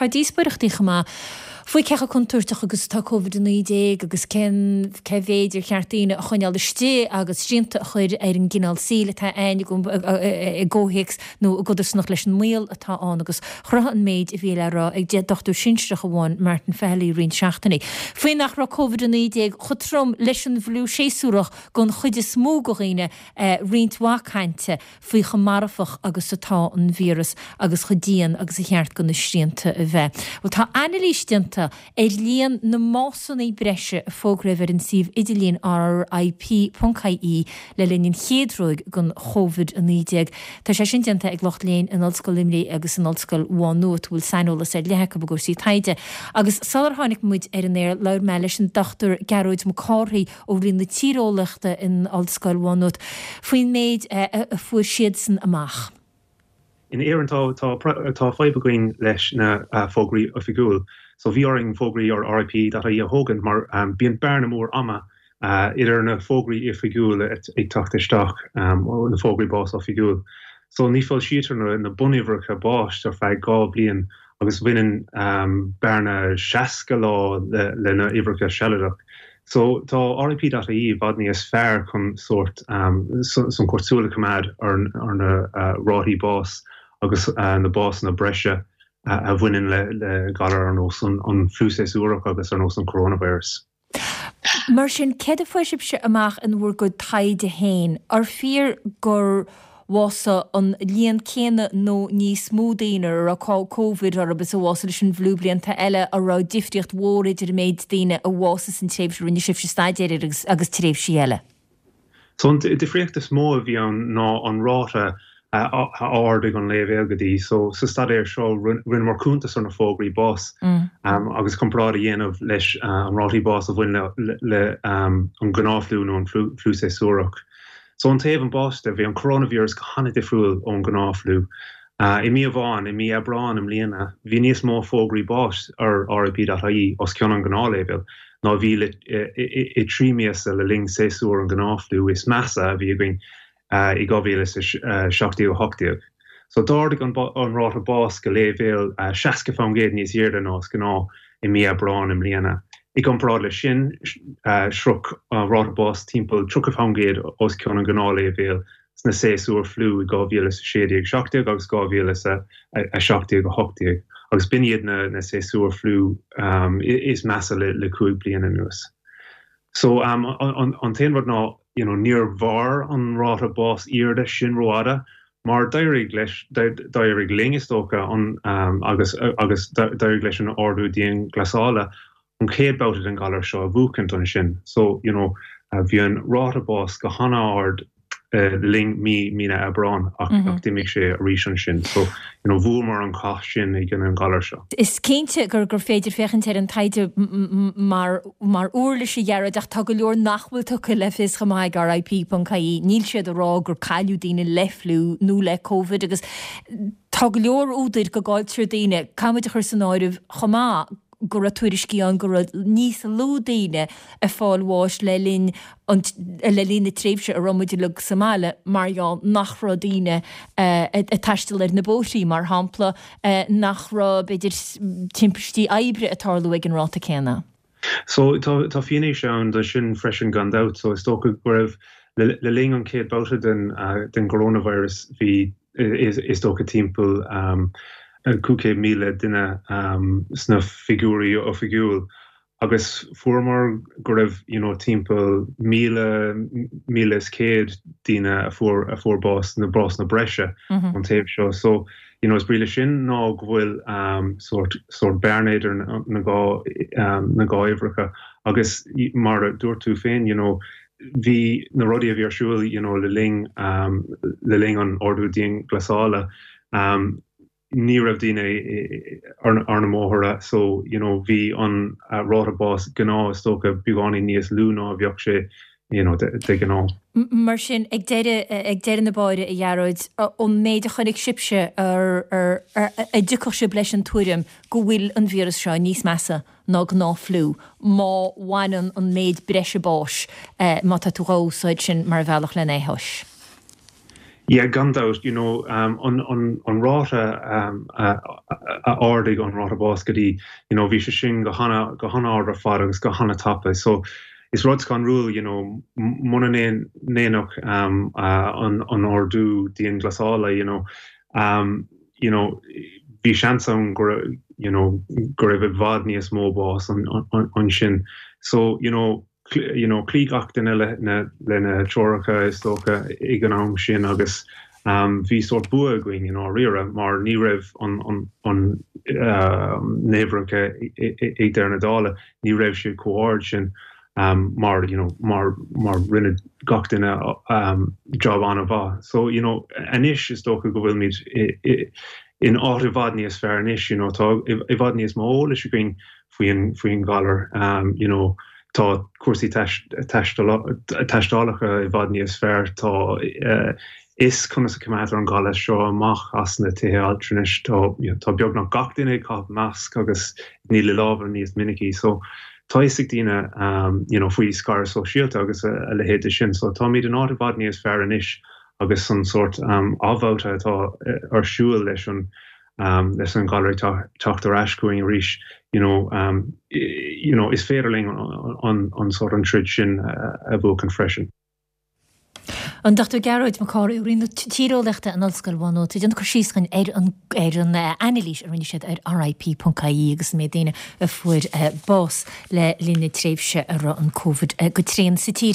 díosbaireachtaí chama faoi cecha contúirteach agus tá COVID-19 agus cehéidir chearttíine a chuineal istí agus sinnta a chuir ar an gginál síle tá aine ggóhéics nó a godas nach leis an míl atá an agus chratha an méid I bhíle rá ag de dochtú sinstreach bháin Martin Fehely rion seachtainna. Faoin nach ra COVID-19 chutrom leis an bhlú séúach gon chuide smó goghine rionthhachainte faoi chamarfach agus atá an vírus agus chudían agus a cheart gon na sríanta a bheith. Tá analístianta líon na másannaí breise a fógribhar an sih idirlíon RIP.caí le líonn chéadróig gon COVID-19. Tá sé sin dianta ag locht léon an Ollscoil Limlí agus an Ollscoil Bháinót bhfuil sainola sé lethecha go gúsí taide. Agus salar tháinig muid ar an éir leir me leis an Dr. Gearóid Macárthaí ó bhríon na tíreolaachta in Ollscoil Bháinót. Faoin méid a fuair siad san amach. In éan tá feibegain leis na fógraí a figúil. So bhí oring fógraí ar RIP dat a hógan mar bíon bearna mór ama idir na fógraí I figúil ag tachtasteach ó na fógraí bás a figúil. So ní fáil siútar na bunihreacha báist ar feadh gá bliain agus bhainean bearna 60 lá le na ihreacha sealadach. So tá RIP.ie bhadní is fearr chun sort san cuairtúla cumad ar na rátaí bás agus na bás na breise a bhainean le galar ar nós an flúséúach agus ar nós an coronavirus. Mar sin céad a foiisibse amach an bhfuair go taide héin ar fíor gur wasa an líon céine nó níos smódaine ar a COVID ar a bes a wasa leis an bhlú blianta eile a rá difriocht mhór idir méid daine a wasa san tréimh rinne sibh staidir agus tréimh sí eile. So difriocht is mó a bhí ná an ráta áirdig an léh agadí, so sa stadéir seo rinne mar cúntas ar na fógraí bás agus comprád a dhéanamh leis an rátaí bás a bhain le an gnáflú nó an flúséúach. So an taobh an báiste bhí an coronavírus go hanna difriúil ón gnáflú. I mí bháin, I mí Abrán am líana, bhí níos mó fógraí báist ar RIP.ie os ceann an gnálébil, ná bhí I trímiasa le ling séúr an gnáflú is measa a bhí going I gábhíle seachtaí ó hochtaíag. So dáirdig an ráta bás go léibhéal 60 fangéad níos éarda nás gná I mí Abrán am líana. I comprád le sin sruk ráta bás timpeall 30 fangéad os ceann an gná léibhéal sna séúr flú I gábhíle séadaíag seachtaíag agus gábhíle seachtaíag ó hochtaíag. Agus biniad na séúr flú is measa le cúig bliana nuas. So an taon rud ná níor bhar an ráta bás iarda sin roada, mar dairig lingistócha agus dairig leis an ordú díon glasála an céad bouted an galar seo a bhúcant an sin. So, bhí an ráta bás go hana ard ling mína Abrán ach dimig sé a rís an sin. So, bhúr mar an cach sin I gin an galar seo. Is céinte gur féidir fechan ar an taide mar úrla sé dhearad ach tá go leor nachhfuil tucha le fis chamáid RIP.caí, níl siad a rá gur cailú daine leflú nó le COVID agus tá go leor údair go gáil trí daine, camuid a chur san áirih chamá gur a tuairiscíán gur níos lúdaine a fáil bháis le lín na tréimhse a romuidir le Somália marall nach rá daine a taistil ar na bótaí mar hampla nach rá beidir timpistí aibre a tarlú ag an ráta céna. So tá fianna se an de sin freisin gandát, so is tócha raibh le ling an céad bouta den coronavirus hí is tócha timpeall cúcé míle duine sna figúrí ó figúil. Agus fuair go raibh timpeall míle céad duine a fuair bás na breise an taobh seo. So, is bríle sin ná go bhfuil sort bearnéidir na gá ihreacha. Agus mar a dúir tú féin, hí na rudí a bhí arsúil, le ling an ordú díon glasála. Ní raibh daine ar na móthra, so bhí an ráta bás gná is tócha beagání níos lú ná bheoh sé de gná. Mar sin ag deire na báide a dhearóid ón méid a chunig sibse ar a dúcha sib leis an tuairim go bhfuil an vírus seo níos measa ná gná flú, má bhainean an méid breise báis má tá tú gáúsáid sin mar bhealach le éthos. Yeah, gandát, an ráta ádig an ráta boscadí, bhí sé sin go hana ára fad agus go hana tapa. So is rud gan rúil, muna néach an ordú díon glasála, bhí seansam gur raibh bhd níos mó bás an sin. So, clígach den lena teoracha is tócha ag an am sin agus bhí sort bua going rire mar ní raibh an néhracha ag der na dála ní raibh sé comhard sin mar rinne gach duine job an a bha. So anis is tócha go bhfuil míid in áit i bhd níos fear anis tá i bhd níos mó leis going faoin galar tá cuasaí teistálacha i bhd níos fearr tá is chuna sa cumad an gála seo amach as na tithe altrinis tá beag nach gach duine cá measc agus ní le lábhar níos minicí. So tá isig duine faoi scar sosiálta agus a le héide sin. So tá míad an áit i bhd níos fearr anis agus an sort ábháta atá ar siúil leis an gallery tacht ar ascuing ríis, is féidirling on sort an trid sin a bhócan freisin. An dachtú gearóid má cáir rinne tíróleachta an alscailbhánó, tu an chusíscan ar an anilís a rinne siad ar RIP.caí agus mé déine a fuair bás le lína tréimhse ar an COVID go tréan sa tír.